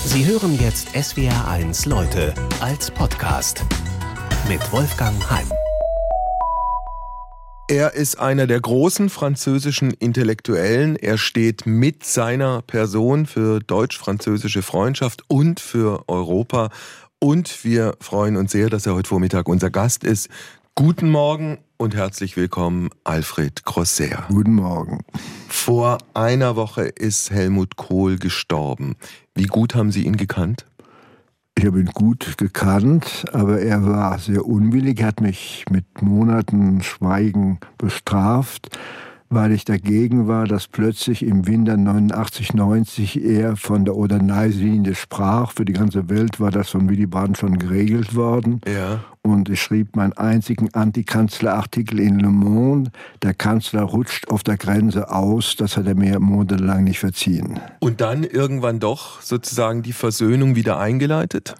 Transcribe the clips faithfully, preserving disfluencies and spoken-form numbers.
Sie hören jetzt S W R eins Leute als Podcast mit Wolfgang Heim. Er ist einer der großen französischen Intellektuellen. Er steht mit seiner Person für deutsch-französische Freundschaft und für Europa. Und wir freuen uns sehr, dass er heute Vormittag unser Gast ist. Guten Morgen und herzlich willkommen, Alfred Grosser. Guten Morgen. Vor einer Woche ist Helmut Kohl gestorben. Wie gut haben Sie ihn gekannt? Ich habe ihn gut gekannt, aber er war sehr unwillig, er hat mich mit Monaten Schweigen bestraft, weil ich dagegen war, dass plötzlich im Winter neunundachtzig neunzig er von der Oder-Neiße-Linie sprach. Für die ganze Welt war das von Willy Brandt schon geregelt worden. Ja. Und ich schrieb meinen einzigen Antikanzlerartikel in Le Monde. Der Kanzler rutscht auf der Grenze aus. Das hat er mir monatelang nicht verziehen. Und dann irgendwann doch sozusagen die Versöhnung wieder eingeleitet?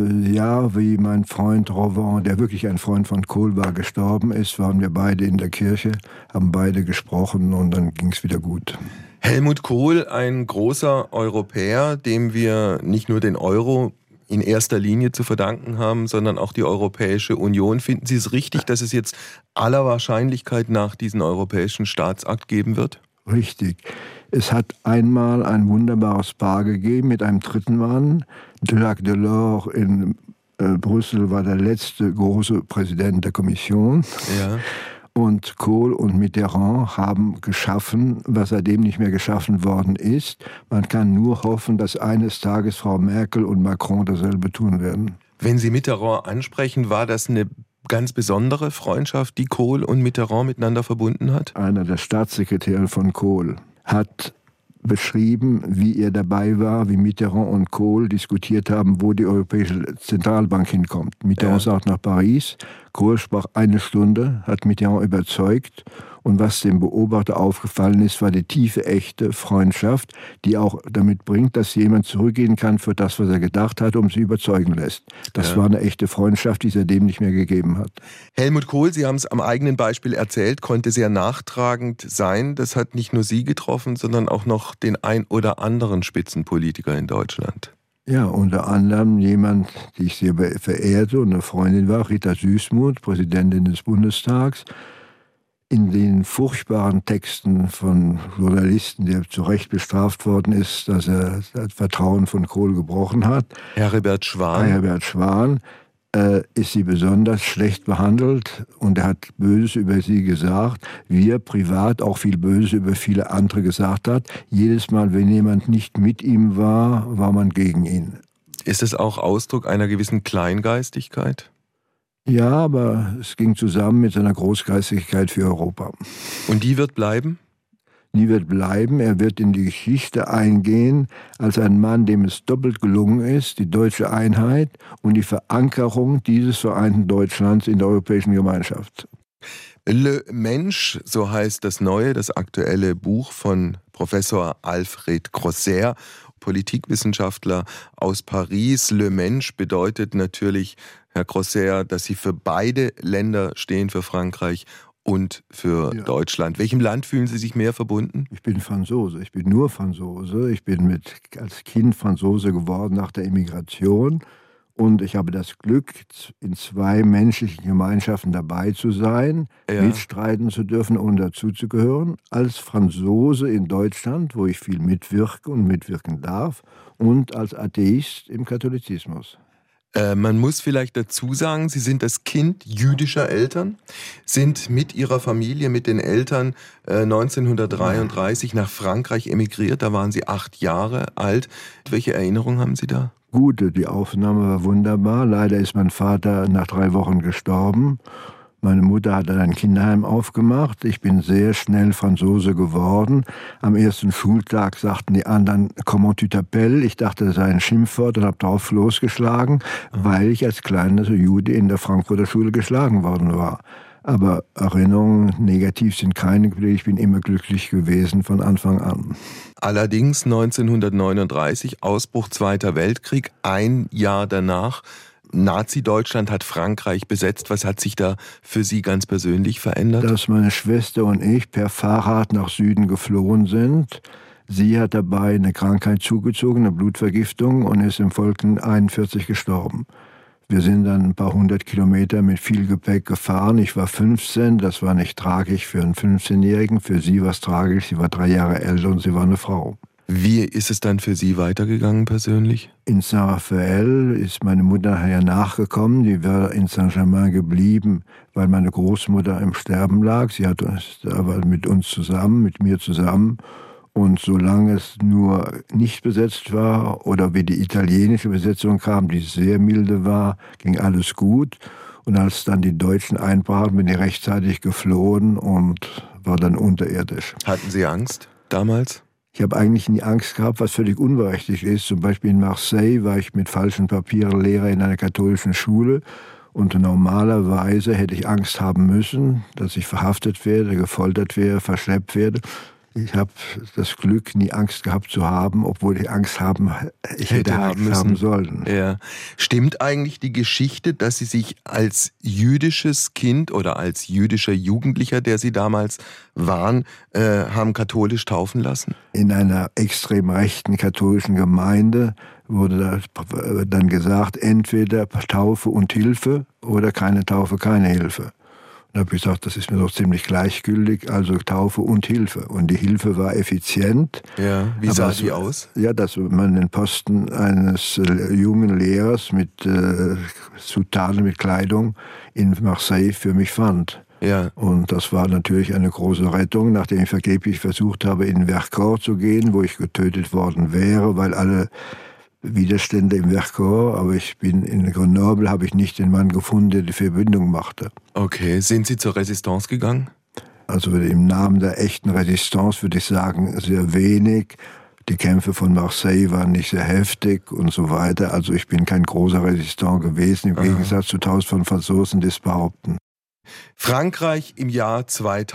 Ja, wie mein Freund Rowan, der wirklich ein Freund von Kohl war, gestorben ist, waren wir beide in der Kirche, haben beide gesprochen und dann ging es wieder gut. Helmut Kohl, ein großer Europäer, dem wir nicht nur den Euro in erster Linie zu verdanken haben, sondern auch die Europäische Union. Finden Sie es richtig, dass es jetzt aller Wahrscheinlichkeit nach diesen europäischen Staatsakt geben wird? Richtig. Es hat einmal ein wunderbares Paar gegeben mit einem dritten Mann. Jacques Delors in äh, Brüssel war der letzte große Präsident der Kommission. Ja. Und Kohl und Mitterrand haben geschaffen, was seitdem nicht mehr geschaffen worden ist. Man kann nur hoffen, dass eines Tages Frau Merkel und Macron dasselbe tun werden. Wenn Sie Mitterrand ansprechen, war das eine ganz besondere Freundschaft, die Kohl und Mitterrand miteinander verbunden hat? Einer der Staatssekretäre von Kohl hat beschrieben, wie er dabei war, wie Mitterrand und Kohl diskutiert haben, wo die Europäische Zentralbank hinkommt. Mitterrand ja. sagt nach Paris, Kohl sprach eine Stunde, hat Mitterrand überzeugt. Und was dem Beobachter aufgefallen ist, war die tiefe, echte Freundschaft, die auch damit bringt, dass jemand zurückgehen kann für das, was er gedacht hat, um sie überzeugen lässt. Das ja. war eine echte Freundschaft, die es seitdem nicht mehr gegeben hat. Helmut Kohl, Sie haben es am eigenen Beispiel erzählt, konnte sehr nachtragend sein. Das hat nicht nur Sie getroffen, sondern auch noch den ein oder anderen Spitzenpolitiker in Deutschland. Ja, unter anderem jemand, die ich sehr verehrte und eine Freundin war, Rita Süssmuth, Präsidentin des Bundestags. In den furchtbaren Texten von Journalisten, der zu Recht bestraft worden ist, dass er das Vertrauen von Kohl gebrochen hat. Herbert Schwan. Herbert Schwan äh, ist sie besonders schlecht behandelt und er hat Böses über sie gesagt, wie er privat auch viel Böses über viele andere gesagt hat. Jedes Mal, wenn jemand nicht mit ihm war, war man gegen ihn. Ist es auch Ausdruck einer gewissen Kleingeistigkeit? Ja, aber es ging zusammen mit seiner Großgeistigkeit für Europa. Und die wird bleiben? Die wird bleiben. Er wird in die Geschichte eingehen als ein Mann, dem es doppelt gelungen ist, die deutsche Einheit und die Verankerung dieses vereinten Deutschlands in der Europäischen Gemeinschaft. Le Mensch, so heißt das neue, das aktuelle Buch von Professor Alfred Grosser, Politikwissenschaftler aus Paris. Le Mensch bedeutet natürlich, Herr Grosser, dass Sie für beide Länder stehen, für Frankreich und für ja. Deutschland. Welchem Land fühlen Sie sich mehr verbunden? Ich bin Franzose, ich bin nur Franzose. Ich bin mit, als Kind Franzose geworden nach der Emigration. Und ich habe das Glück, in zwei menschlichen Gemeinschaften dabei zu sein, ja. mitstreiten zu dürfen und dazuzugehören. Als Franzose in Deutschland, wo ich viel mitwirke und mitwirken darf, und als Atheist im Katholizismus. Äh, man muss vielleicht dazu sagen, Sie sind das Kind jüdischer Eltern, sind mit Ihrer Familie, mit den Eltern äh, neunzehnhundertdreiunddreißig nach Frankreich emigriert. Da waren Sie acht Jahre alt. Welche Erinnerungen haben Sie da? Gute, die Aufnahme war wunderbar. Leider ist mein Vater nach drei Wochen gestorben. Meine Mutter hat dann ein Kinderheim aufgemacht. Ich bin sehr schnell Franzose geworden. Am ersten Schultag sagten die anderen, comment tu t'appelles? Ich dachte, das sei ein Schimpfwort und habe darauf losgeschlagen, weil ich als kleiner Jude in der Frankfurter Schule geschlagen worden war. Aber Erinnerungen negativ sind keine. Ich bin immer glücklich gewesen von Anfang an. Allerdings neunzehnhundertneununddreißig, Ausbruch Zweiter Weltkrieg, ein Jahr danach, Nazi-Deutschland hat Frankreich besetzt. Was hat sich da für Sie ganz persönlich verändert? Dass meine Schwester und ich per Fahrrad nach Süden geflohen sind. Sie hat dabei eine Krankheit zugezogen, eine Blutvergiftung, und ist im Folgenden einundvierzig gestorben. Wir sind dann ein paar hundert Kilometer mit viel Gepäck gefahren. Ich war fünfzehn, das war nicht tragisch für einen fünfzehnjährigen. Für sie war es tragisch, sie war drei Jahre älter und sie war eine Frau. Wie ist es dann für Sie weitergegangen persönlich? In Saint-Raphaël ist meine Mutter nachher nachgekommen. Die war in Saint-Germain geblieben, weil meine Großmutter im Sterben lag. Sie hat aber mit uns zusammen, mit mir zusammen. Und solange es nur nicht besetzt war oder wie die italienische Besetzung kam, die sehr milde war, ging alles gut. Und als dann die Deutschen einbrachen, bin ich rechtzeitig geflohen und war dann unterirdisch. Hatten Sie Angst damals? Ich habe eigentlich nie Angst gehabt, was völlig unberechtigt ist. Zum Beispiel in Marseille war ich mit falschen Papieren Lehrer in einer katholischen Schule. Und normalerweise hätte ich Angst haben müssen, dass ich verhaftet werde, gefoltert werde, verschleppt werde. Ich habe das Glück, nie Angst gehabt zu haben, obwohl ich Angst haben, ich hätte, hätte haben, Angst haben sollen. Ja. Stimmt eigentlich die Geschichte, dass Sie sich als jüdisches Kind oder als jüdischer Jugendlicher, der Sie damals waren, äh, haben katholisch taufen lassen? In einer extrem rechten katholischen Gemeinde wurde dann gesagt, entweder Taufe und Hilfe oder keine Taufe, keine Hilfe. Und habe ich gesagt, das ist mir doch ziemlich gleichgültig, also Taufe und Hilfe. Und die Hilfe war effizient. Ja, wie sah die so aus? Ja, dass man den Posten eines jungen Lehrers mit äh, Zutaten, mit Kleidung in Marseille für mich fand. Ja. Und das war natürlich eine große Rettung, nachdem ich vergeblich versucht habe, in Vercors zu gehen, wo ich getötet worden wäre, weil alle Widerstände im Vercors, aber ich bin in Grenoble, habe ich nicht den Mann gefunden, der die Verbindung machte. Okay, sind Sie zur Resistance gegangen? Also im Namen der echten Resistance würde ich sagen, sehr wenig. Die Kämpfe von Marseille waren nicht sehr heftig und so weiter. Also ich bin kein großer Resistant gewesen, im Aha. Gegensatz zu tausend von Franzosen, die es behaupten. Frankreich im Jahr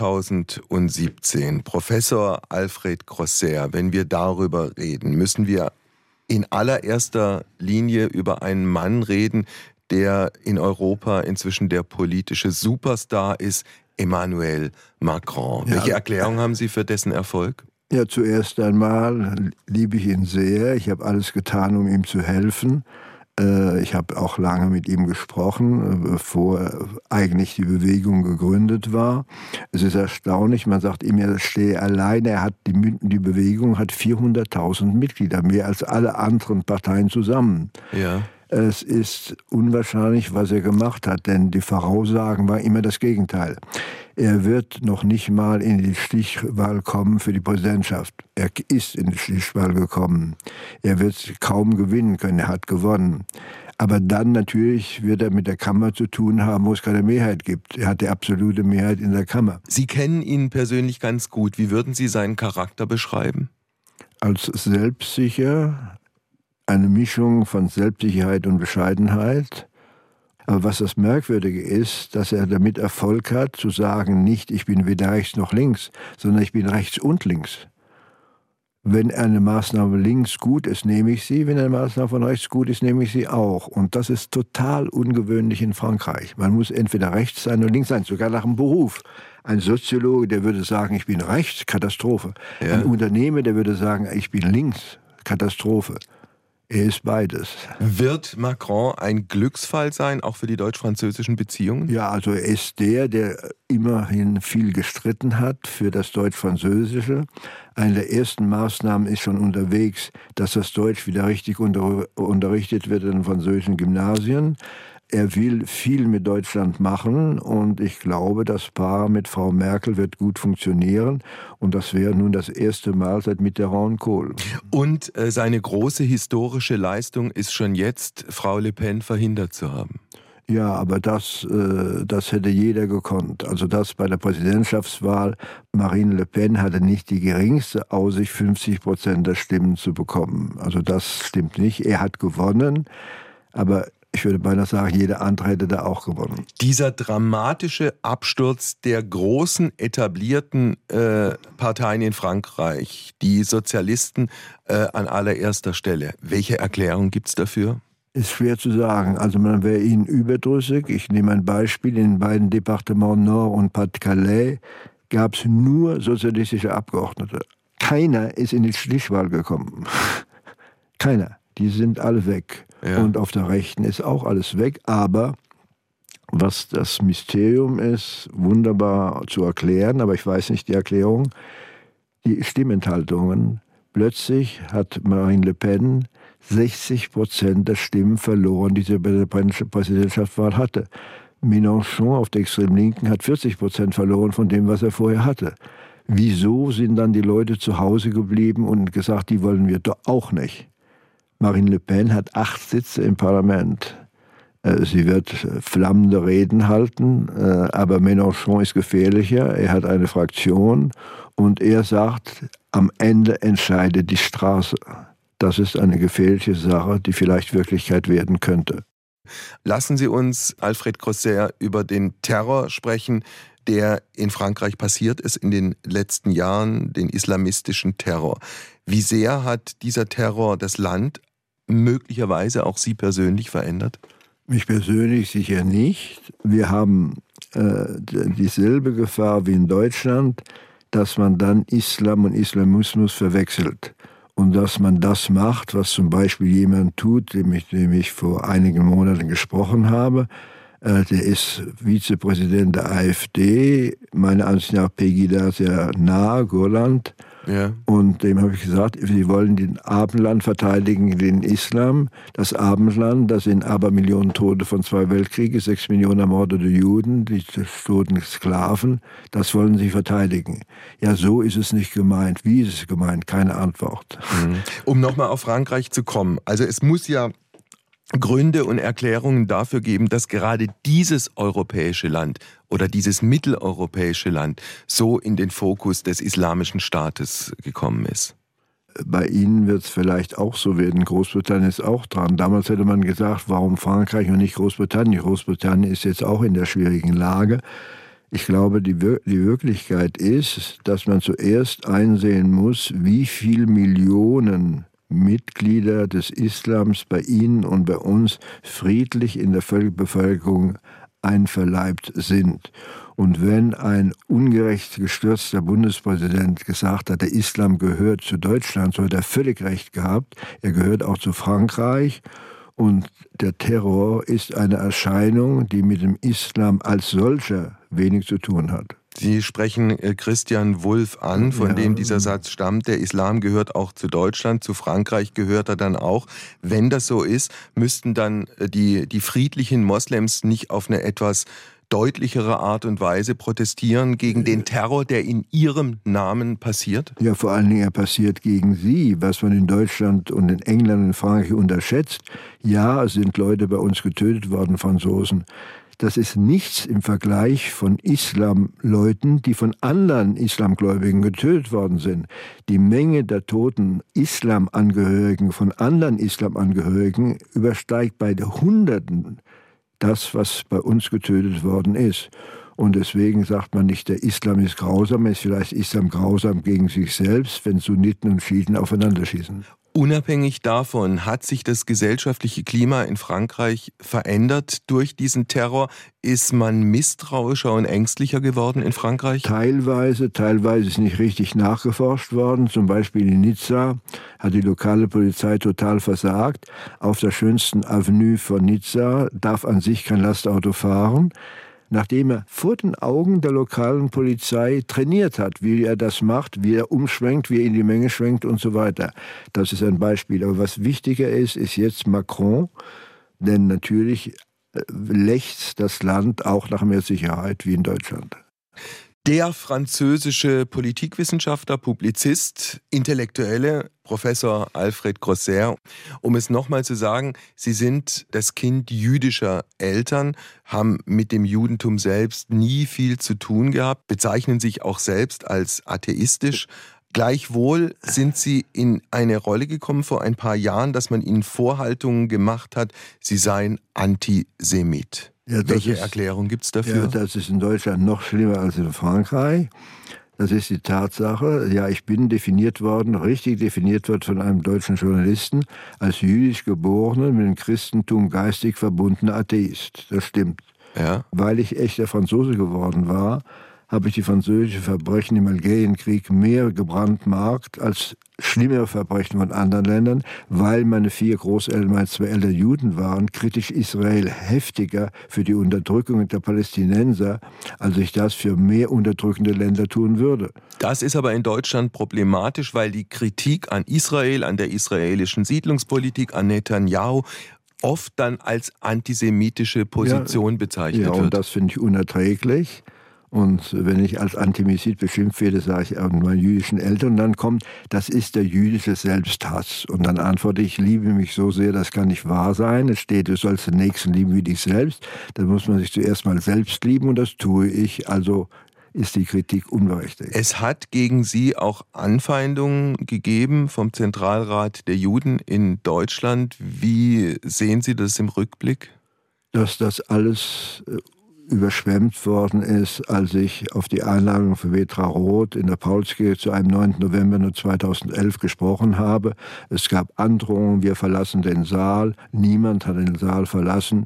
zweitausendsiebzehn. Professor Alfred Grosser, wenn wir darüber reden, müssen wir in allererster Linie über einen Mann reden, der in Europa inzwischen der politische Superstar ist, Emmanuel Macron. Ja. Welche Erklärung haben Sie für dessen Erfolg? Ja, zuerst einmal liebe ich ihn sehr. Ich habe alles getan, um ihm zu helfen. Ich habe auch lange mit ihm gesprochen, bevor eigentlich die Bewegung gegründet war. Es ist erstaunlich, man sagt ihm, er stehe alleine. Er hat die, die Bewegung hat vierhunderttausend Mitglieder, mehr als alle anderen Parteien zusammen. Ja. Es ist unwahrscheinlich, was er gemacht hat, denn die Voraussagen waren immer das Gegenteil. Er wird noch nicht mal in die Stichwahl kommen für die Präsidentschaft. Er ist in die Stichwahl gekommen. Er wird kaum gewinnen können, er hat gewonnen. Aber dann natürlich wird er mit der Kammer zu tun haben, wo es keine Mehrheit gibt. Er hat die absolute Mehrheit in der Kammer. Sie kennen ihn persönlich ganz gut. Wie würden Sie seinen Charakter beschreiben? Als selbstsicher, eine Mischung von Selbstsicherheit und Bescheidenheit. Aber was das Merkwürdige ist, dass er damit Erfolg hat, zu sagen, nicht ich bin weder rechts noch links, sondern ich bin rechts und links. Wenn eine Maßnahme links gut ist, nehme ich sie. Wenn eine Maßnahme von rechts gut ist, nehme ich sie auch. Und das ist total ungewöhnlich in Frankreich. Man muss entweder rechts sein oder links sein, sogar nach dem Beruf. Ein Soziologe, der würde sagen, ich bin rechts, Katastrophe. Ja. Ein Unternehmer, der würde sagen, ich bin links, Katastrophe. Er ist beides. Wird Macron ein Glücksfall sein, auch für die deutsch-französischen Beziehungen? Ja, also er ist der, der immerhin viel gestritten hat für das Deutsch-Französische. Eine der ersten Maßnahmen ist schon unterwegs, dass das Deutsch wieder richtig unter, unterrichtet wird in den französischen Gymnasien. Er will viel mit Deutschland machen und ich glaube, das Paar mit Frau Merkel wird gut funktionieren und das wäre nun das erste Mal seit Mitterrand und Kohl. Und äh, seine große historische Leistung ist schon jetzt, Frau Le Pen verhindert zu haben. Ja, aber das, äh, das hätte jeder gekonnt. Also das bei der Präsidentschaftswahl, Marine Le Pen hatte nicht die geringste Aussicht, fünfzig Prozent der Stimmen zu bekommen. Also das stimmt nicht. Er hat gewonnen, aber ich würde beinahe sagen, jeder andere hätte da auch gewonnen. Dieser dramatische Absturz der großen etablierten äh, Parteien in Frankreich, die Sozialisten äh, an allererster Stelle. Welche Erklärung gibt es dafür? Ist schwer zu sagen. Also man wäre ihnen überdrüssig. Ich nehme ein Beispiel. In den beiden Departements Nord und Pas-de-Calais gab es nur sozialistische Abgeordnete. keiner ist in die Stichwahl gekommen. Keiner. Die sind alle weg. Ja. Und auf der Rechten ist auch alles weg. Aber was das Mysterium ist, wunderbar zu erklären, aber ich weiß nicht die Erklärung, die Stimmenthaltungen. Plötzlich hat Marine Le Pen sechzig Prozent der Stimmen verloren, die sie bei der Präsidentschaftswahl hatte. Mélenchon auf der extremen Linken hat vierzig Prozent verloren von dem, was er vorher hatte. Wieso sind dann die Leute zu Hause geblieben und gesagt, die wollen wir doch auch nicht? Marine Le Pen hat acht Sitze im Parlament. Sie wird flammende Reden halten, aber Mélenchon ist gefährlicher. Er hat eine Fraktion und er sagt, am Ende entscheidet die Straße. Das ist eine gefährliche Sache, die vielleicht Wirklichkeit werden könnte. Lassen Sie uns, Alfred Grosserre, über den Terror sprechen, der in Frankreich passiert ist in den letzten Jahren, den islamistischen Terror. Wie sehr hat dieser Terror das Land, möglicherweise auch Sie persönlich, verändert? Mich persönlich sicher nicht. Wir haben äh, dieselbe Gefahr wie in Deutschland, dass man dann Islam und Islamismus verwechselt. Und dass man das macht, was zum Beispiel jemand tut, dem ich, dem ich vor einigen Monaten gesprochen habe. Äh, der ist Vizepräsident der AfD, meiner Ansicht nach Pegida sehr nahe, Gurland. Ja. Und dem habe ich gesagt, sie wollen den Abendland verteidigen, den Islam. Das Abendland, das sind Abermillionen Tote von zwei Weltkriegen, sechs Millionen ermordete Juden, die toten Sklaven, das wollen sie verteidigen. Ja, so ist es nicht gemeint. Wie ist es gemeint? Keine Antwort. Mhm. Um nochmal auf Frankreich zu kommen. Also es muss ja Gründe und Erklärungen dafür geben, dass gerade dieses europäische Land oder dieses mitteleuropäische Land so in den Fokus des Islamischen Staates gekommen ist. Bei Ihnen wird es vielleicht auch so werden. Großbritannien ist auch dran. Damals hätte man gesagt, warum Frankreich und nicht Großbritannien? Großbritannien ist jetzt auch in der schwierigen Lage. Ich glaube, die, Wir- die Wirklichkeit ist, dass man zuerst einsehen muss, wie viele Millionen Mitglieder des Islams bei Ihnen und bei uns friedlich in der Bevölkerung einverleibt sind. Und wenn ein ungerecht gestürzter Bundespräsident gesagt hat, der Islam gehört zu Deutschland, so hat er völlig recht gehabt. Er gehört auch zu Frankreich. Und der Terror ist eine Erscheinung, die mit dem Islam als solcher wenig zu tun hat. Sie sprechen Christian Wulff an, von ja. dem dieser Satz stammt. Der Islam gehört auch zu Deutschland, zu Frankreich gehört er dann auch. Wenn das so ist, müssten dann die, die friedlichen Moslems nicht auf eine etwas deutlichere Art und Weise protestieren gegen den Terror, der in ihrem Namen passiert? Ja, vor allen Dingen er passiert gegen sie, was man in Deutschland und in England und in Frankreich unterschätzt. Ja, es sind Leute bei uns getötet worden, Franzosen. Das ist nichts im Vergleich von Islamleuten, die von anderen Islamgläubigen getötet worden sind. Die Menge der toten Islamangehörigen von anderen Islamangehörigen übersteigt bei Hunderten das, was bei uns getötet worden ist. Und deswegen sagt man nicht, der Islam ist grausam, ist vielleicht Islam grausam gegen sich selbst, wenn Sunniten und Schiiten aufeinander schießen. Unabhängig davon, hat sich das gesellschaftliche Klima in Frankreich verändert durch diesen Terror? Ist man misstrauischer und ängstlicher geworden in Frankreich? Teilweise, teilweise ist nicht richtig nachgeforscht worden. Zum Beispiel in Nizza hat die lokale Polizei total versagt. Auf der schönsten Avenue von Nizza darf an sich kein Lastauto fahren. Nachdem er vor den Augen der lokalen Polizei trainiert hat, wie er das macht, wie er umschwenkt, wie er in die Menge schwenkt und so weiter. Das ist ein Beispiel. Aber was wichtiger ist, ist jetzt Macron, denn natürlich lechzt das Land auch nach mehr Sicherheit wie in Deutschland. Der französische Politikwissenschaftler, Publizist, Intellektuelle, Professor Alfred Grosserre. Um es nochmal zu sagen, Sie sind das Kind jüdischer Eltern, haben mit dem Judentum selbst nie viel zu tun gehabt, bezeichnen sich auch selbst als atheistisch. Gleichwohl sind Sie in eine Rolle gekommen vor ein paar Jahren, dass man Ihnen Vorhaltungen gemacht hat, Sie seien Antisemit. Ja, Welche ist, Erklärung gibt es dafür? Ja, das ist in Deutschland noch schlimmer als in Frankreich. Das ist die Tatsache. Ja, ich bin definiert worden, richtig definiert worden von einem deutschen Journalisten, als jüdisch geborener, mit dem Christentum geistig verbundener Atheist. Das stimmt. Ja. Weil ich echter Franzose geworden war, habe ich die französischen Verbrechen im Algerienkrieg mehr gebrandmarkt als schlimmere Verbrechen von anderen Ländern, weil meine vier Großeltern, meine zwei Eltern Juden waren, kritisch Israel heftiger für die Unterdrückung der Palästinenser, als ich das für mehr unterdrückende Länder tun würde. Das ist aber in Deutschland problematisch, weil die Kritik an Israel, an der israelischen Siedlungspolitik, an Netanyahu oft dann als antisemitische Position ja, bezeichnet ja, wird. Und das finde ich unerträglich. Und wenn ich als Antisemit beschimpft werde, sage ich an meinen jüdischen Eltern, und dann kommt, das ist der jüdische Selbsthass. Und dann antworte ich, ich liebe mich so sehr, das kann nicht wahr sein. Es steht, du sollst den Nächsten lieben wie dich selbst. Dann muss man sich zuerst mal selbst lieben und das tue ich. Also ist die Kritik unberechtigt. Es hat gegen Sie auch Anfeindungen gegeben vom Zentralrat der Juden in Deutschland. Wie sehen Sie das im Rückblick? Dass das alles überschwemmt worden ist, als ich auf die Einladung von Petra Roth in der Paulskirche zu einem neunten November zweitausendelf gesprochen habe. Es gab Androhungen, wir verlassen den Saal. Niemand hat den Saal verlassen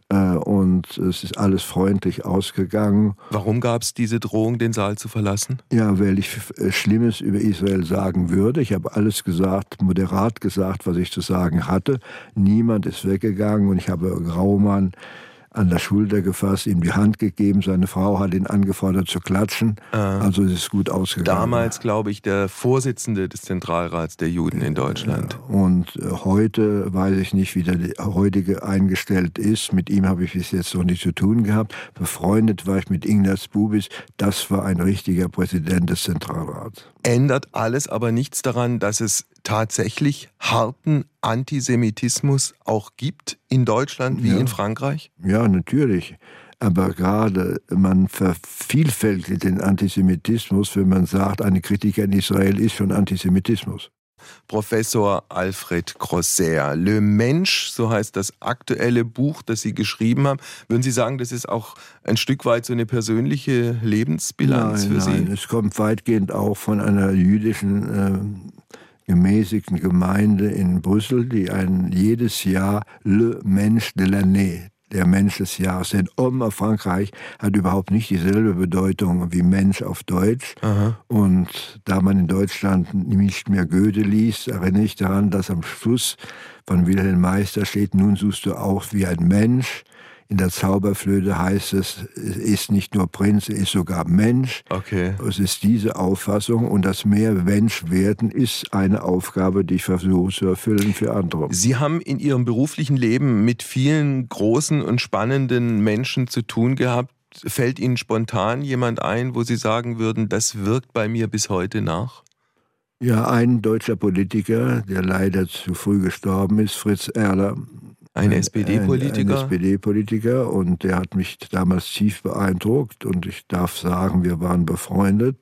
und es ist alles freundlich ausgegangen. Warum gab es diese Drohung, den Saal zu verlassen? Ja, weil ich Schlimmes über Israel sagen würde. Ich habe alles gesagt, moderat gesagt, was ich zu sagen hatte. Niemand ist weggegangen und ich habe Graumann an der Schulter gefasst, ihm die Hand gegeben. Seine Frau hat ihn angefordert zu klatschen. Ah. Also es ist gut ausgegangen. Damals, glaube ich, der Vorsitzende des Zentralrats der Juden in Deutschland. Und heute weiß ich nicht, wie der heutige eingestellt ist. Mit ihm habe ich bis jetzt noch nichts zu tun gehabt. Befreundet war ich mit Ignaz Bubis. Das war ein richtiger Präsident des Zentralrats. Ändert alles aber nichts daran, dass es tatsächlich harten Antisemitismus auch gibt in Deutschland wie ja. in Frankreich? Ja, natürlich. Aber gerade man vervielfältigt den Antisemitismus, wenn man sagt, eine Kritik an Israel ist schon Antisemitismus. Professor Alfred Crossair, Le Mensch, so heißt das aktuelle Buch, das Sie geschrieben haben. Würden Sie sagen, das ist auch ein Stück weit so eine persönliche Lebensbilanz nein, für Sie? Nein, es kommt weitgehend auch von einer jüdischen äh, gemäßigten Gemeinde in Brüssel, die ein jedes Jahr Le Mensch de l'année, der Mensch des Jahres. Denn Homme auf Frankreich hat überhaupt nicht dieselbe Bedeutung wie Mensch auf Deutsch. Aha. Und da man in Deutschland nicht mehr Goethe liest, erinnere ich daran, dass am Schluss von Wilhelm Meister steht, nun suchst du auch wie ein Mensch. In der Zauberflöte heißt es, es ist nicht nur Prinz, es ist sogar Mensch. Okay. Es ist diese Auffassung und das mehr Mensch werden ist eine Aufgabe, die ich versuche zu erfüllen für andere. Sie haben in Ihrem beruflichen Leben mit vielen großen und spannenden Menschen zu tun gehabt. Fällt Ihnen spontan jemand ein, wo Sie sagen würden, das wirkt bei mir bis heute nach? Ja, ein deutscher Politiker, der leider zu früh gestorben ist, Fritz Erler. Ein S P D-Politiker? Ein, ein S P D-Politiker und der hat mich damals tief beeindruckt und ich darf sagen, wir waren befreundet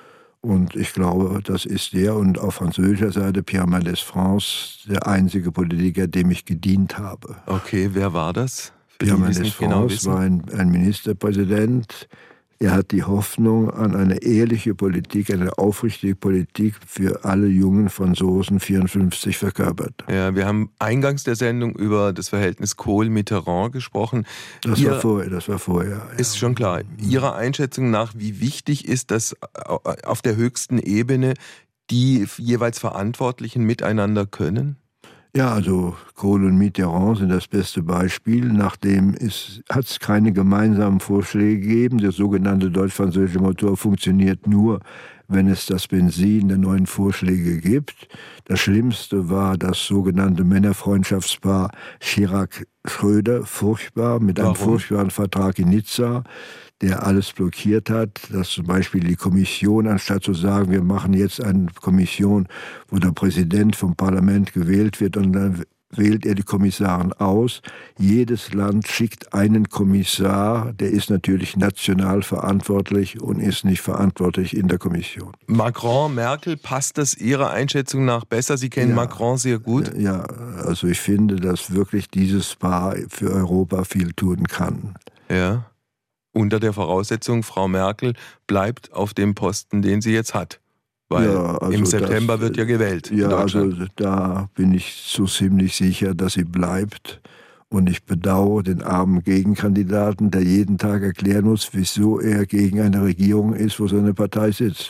und ich glaube, das ist der und auf französischer Seite Pierre Mendès France, der einzige Politiker, dem ich gedient habe. Okay, wer war das? Pierre Mendès France genau war ein, ein Ministerpräsident. Er hat die Hoffnung an eine ehrliche Politik, eine aufrichtige Politik für alle jungen Franzosen vierundfünfzig verkörpert. Ja, wir haben eingangs der Sendung über das Verhältnis Kohl-Mitterrand gesprochen. Das Ihr, war vorher, das war vorher. Ja. Ist schon klar. Ihrer Einschätzung nach, wie wichtig ist das auf der höchsten Ebene, die jeweils Verantwortlichen miteinander können? Ja, also Kohl und Mitterrand sind das beste Beispiel. Nachdem hat es keine gemeinsamen Vorschläge gegeben. Der sogenannte deutsch-französische Motor funktioniert nur, wenn es das Benzin der neuen Vorschläge gibt. Das Schlimmste war das sogenannte Männerfreundschaftspaar Chirac-Schröder, furchtbar, mit einem Warum? furchtbaren Vertrag in Nizza, der alles blockiert hat, dass zum Beispiel die Kommission, anstatt zu sagen, wir machen jetzt eine Kommission, wo der Präsident vom Parlament gewählt wird und dann wählt er die Kommissaren aus. Jedes Land schickt einen Kommissar, der ist natürlich national verantwortlich und ist nicht verantwortlich in der Kommission. Macron, Merkel, passt das Ihrer Einschätzung nach besser? Sie kennen ja, Macron sehr gut. Ja, also ich finde, dass wirklich dieses Paar für Europa viel tun kann. Ja. Unter der Voraussetzung, Frau Merkel bleibt auf dem Posten, den sie jetzt hat. Weil ja, also im September das, wird ja gewählt. Ja, also da bin ich so ziemlich sicher, dass sie bleibt. Und ich bedauere den armen Gegenkandidaten, der jeden Tag erklären muss, wieso er gegen eine Regierung ist, wo seine Partei sitzt.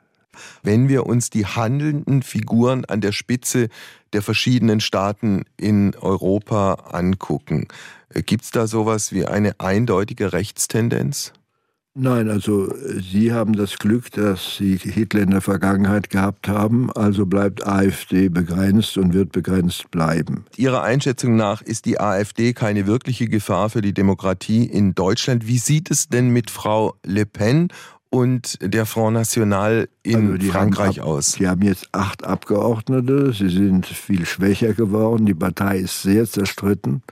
Wenn wir uns die handelnden Figuren an der Spitze der verschiedenen Staaten in Europa angucken, gibt es da sowas wie eine eindeutige Rechtstendenz? Nein, also Sie haben das Glück, dass Sie Hitler in der Vergangenheit gehabt haben, also bleibt AfD begrenzt und wird begrenzt bleiben. Ihrer Einschätzung nach ist die AfD keine wirkliche Gefahr für die Demokratie in Deutschland. Wie sieht es denn mit Frau Le Pen und der Front National in also Frankreich ab, aus? Die haben jetzt acht Abgeordnete, sie sind viel schwächer geworden, die Partei ist sehr zerstritten.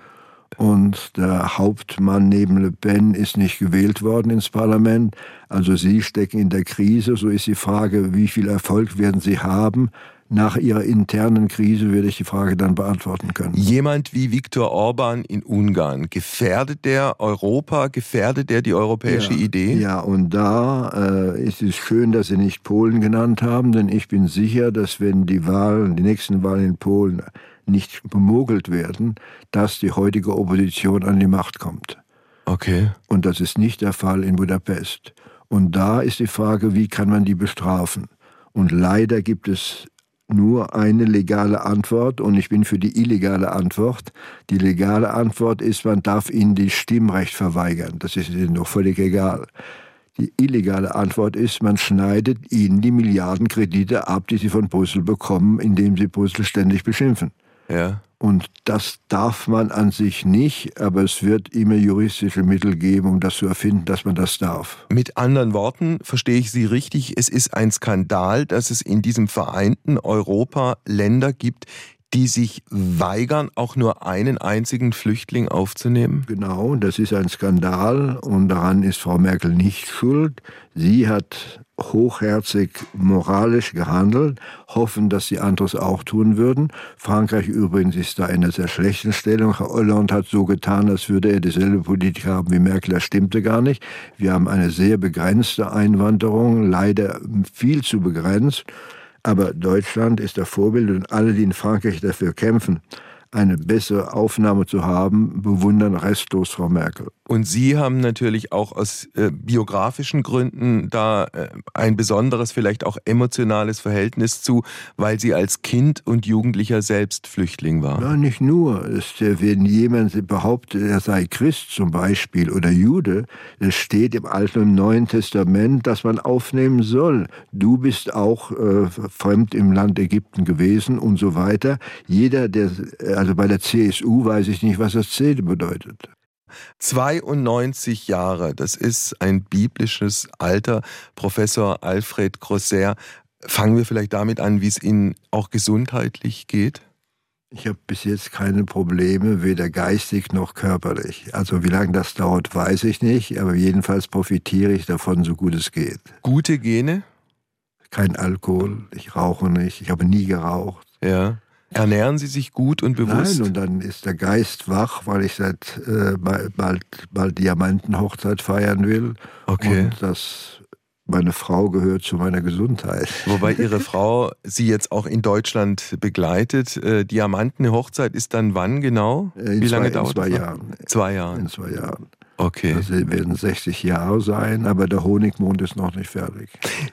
Und der Hauptmann neben Le Pen ist nicht gewählt worden ins Parlament. Also sie stecken in der Krise. So ist die Frage, wie viel Erfolg werden sie haben? Nach ihrer internen Krise werde ich die Frage dann beantworten können. Jemand wie Viktor Orban in Ungarn, gefährdet der Europa, gefährdet der die europäische ja, Idee? Ja, und da äh, ist es schön, dass Sie nicht Polen genannt haben, denn ich bin sicher, dass wenn die Wahlen, die nächsten Wahlen in Polen nicht bemogelt werden, dass die heutige Opposition an die Macht kommt. Okay. Und das ist nicht der Fall in Budapest. Und da ist die Frage, wie kann man die bestrafen? Und leider gibt es nur eine legale Antwort und ich bin für die illegale Antwort. Die legale Antwort ist, man darf ihnen das Stimmrecht verweigern. Das ist ihnen doch völlig egal. Die illegale Antwort ist, man schneidet ihnen die Milliardenkredite ab, die sie von Brüssel bekommen, indem sie Brüssel ständig beschimpfen. Ja. Und das darf man an sich nicht, aber es wird immer juristische Mittel geben, um das zu erfinden, dass man das darf. Mit anderen Worten, verstehe ich Sie richtig, es ist ein Skandal, dass es in diesem vereinten Europa Länder gibt, die sich weigern, auch nur einen einzigen Flüchtling aufzunehmen? Genau, das ist ein Skandal und daran ist Frau Merkel nicht schuld. Sie hat hochherzig moralisch gehandelt, hoffen, dass die anderes auch tun würden. Frankreich übrigens ist da in einer sehr schlechten Stellung. Herr Hollande hat so getan, als würde er dieselbe Politik haben wie Merkel. Das stimmte gar nicht. Wir haben eine sehr begrenzte Einwanderung, leider viel zu begrenzt. Aber Deutschland ist das Vorbild und alle, die in Frankreich dafür kämpfen, eine bessere Aufnahme zu haben, bewundern restlos Frau Merkel. Und Sie haben natürlich auch aus äh, biografischen Gründen da äh, ein besonderes, vielleicht auch emotionales Verhältnis zu, weil Sie als Kind und Jugendlicher selbst Flüchtling waren. Ja, nicht nur. Es, wenn jemand behauptet, er sei Christ zum Beispiel oder Jude, es steht im Alten und Neuen Testament, dass man aufnehmen soll. Du bist auch äh, fremd im Land Ägypten gewesen und so weiter. Jeder, der, also bei der C S U weiß ich nicht, was das C bedeutet. zweiundneunzig Jahre, das ist ein biblisches Alter. Professor Alfred Grosser, fangen wir vielleicht damit an, wie es Ihnen auch gesundheitlich geht? Ich habe bis jetzt keine Probleme, weder geistig noch körperlich. Also wie lange das dauert, weiß ich nicht, aber jedenfalls profitiere ich davon, so gut es geht. Gute Gene? Kein Alkohol, ich rauche nicht, ich habe nie geraucht. Ja. Ernähren Sie sich gut und bewusst? Nein, und dann ist der Geist wach, weil ich seit äh, bald, bald Diamantenhochzeit feiern will. Okay. Und das, meine Frau gehört zu meiner Gesundheit. Wobei Ihre Frau Sie jetzt auch in Deutschland begleitet. Äh, Diamantenhochzeit ist dann wann genau? In Wie lange zwei, dauert in zwei das? Jahren. Zwei Jahren. In zwei Jahren. Okay. Das werden sechzig Jahre sein, aber der Honigmond ist noch nicht fertig.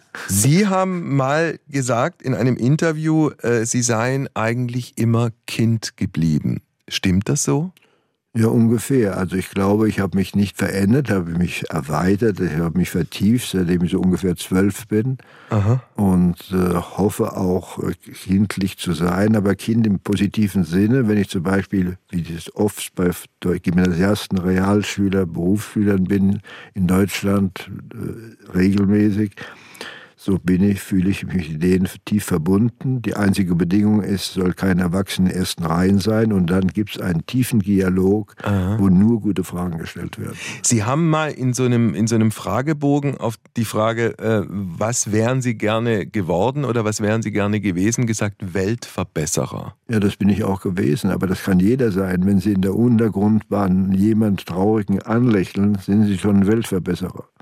Sie haben mal gesagt in einem Interview, äh, Sie seien eigentlich immer Kind geblieben. Stimmt das so? Ja, ungefähr. Also ich glaube, ich habe mich nicht verändert, habe mich erweitert, ich habe mich vertieft, seitdem ich so ungefähr zwölf bin. Aha. Und äh, hoffe auch, äh, kindlich zu sein, aber Kind im positiven Sinne, wenn ich zum Beispiel, wie das oft bei Gymnasiasten, Realschüler, Berufsschülern bin in Deutschland äh, regelmäßig, so bin ich, fühle ich mich mit denen tief verbunden. Die einzige Bedingung ist, soll kein Erwachsener in den ersten Reihen sein. Und dann gibt es einen tiefen Dialog, Aha. wo nur gute Fragen gestellt werden. Sie haben mal in so einem, in so einem Fragebogen auf die Frage, äh, was wären Sie gerne geworden oder was wären Sie gerne gewesen, gesagt, Weltverbesserer. Ja, das bin ich auch gewesen. Aber das kann jeder sein. Wenn Sie in der Untergrundbahn jemand Traurigen anlächeln, sind Sie schon ein Weltverbesserer.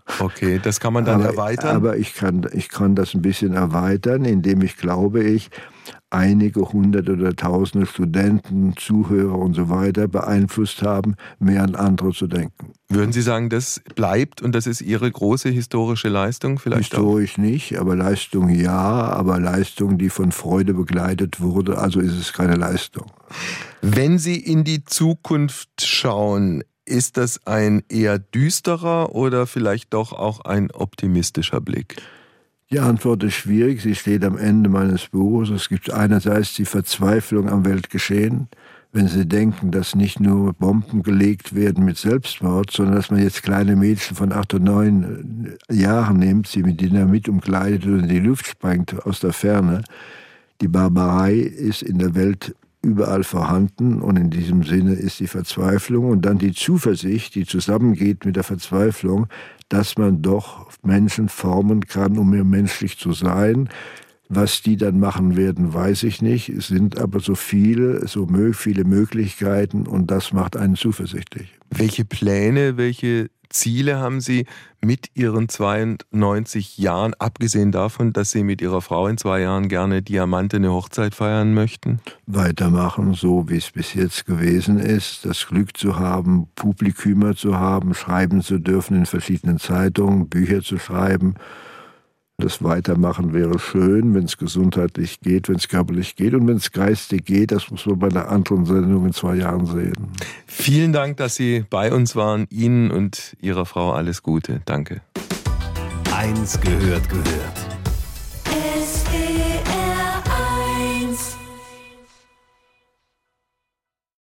Okay, das kann man dann aber, erweitern? Aber ich kann, ich kann das ein bisschen erweitern, indem ich, glaube ich, einige hundert oder tausende Studenten, Zuhörer und so weiter beeinflusst haben, mehr an andere zu denken. Würden Sie sagen, das bleibt und das ist Ihre große historische Leistung vielleicht Historisch auch? nicht, aber Leistung ja, aber Leistung, die von Freude begleitet wurde, also ist es keine Leistung. Wenn Sie in die Zukunft schauen, ist das ein eher düsterer oder vielleicht doch auch ein optimistischer Blick? Die Antwort ist schwierig, sie steht am Ende meines Buches. Es gibt einerseits die Verzweiflung am Weltgeschehen, wenn Sie denken, dass nicht nur Bomben gelegt werden mit Selbstmord, sondern dass man jetzt kleine Mädchen von acht und neun Jahren nimmt, sie mit Dynamit umkleidet und in die Luft sprengt aus der Ferne. Die Barbarei ist in der Welt überall vorhanden und in diesem Sinne ist die Verzweiflung und dann die Zuversicht, die zusammengeht mit der Verzweiflung, dass man doch Menschen formen kann, um mehr menschlich zu sein. Was die dann machen werden, weiß ich nicht. Es sind aber so viele, so viele Möglichkeiten und das macht einen zuversichtlich. Welche Pläne, welche Ziele haben Sie mit Ihren zweiundneunzig Jahren, abgesehen davon, dass Sie mit Ihrer Frau in zwei Jahren gerne diamantene Hochzeit feiern möchten? Weitermachen, so wie es bis jetzt gewesen ist, das Glück zu haben, Publikumer zu haben, schreiben zu dürfen in verschiedenen Zeitungen, Bücher zu schreiben. Das Weitermachen wäre schön, wenn es gesundheitlich geht, wenn es körperlich geht und wenn es geistig geht. Das muss man bei einer anderen Sendung in zwei Jahren sehen. Vielen Dank, dass Sie bei uns waren. Ihnen und Ihrer Frau alles Gute. Danke. Eins gehört gehört.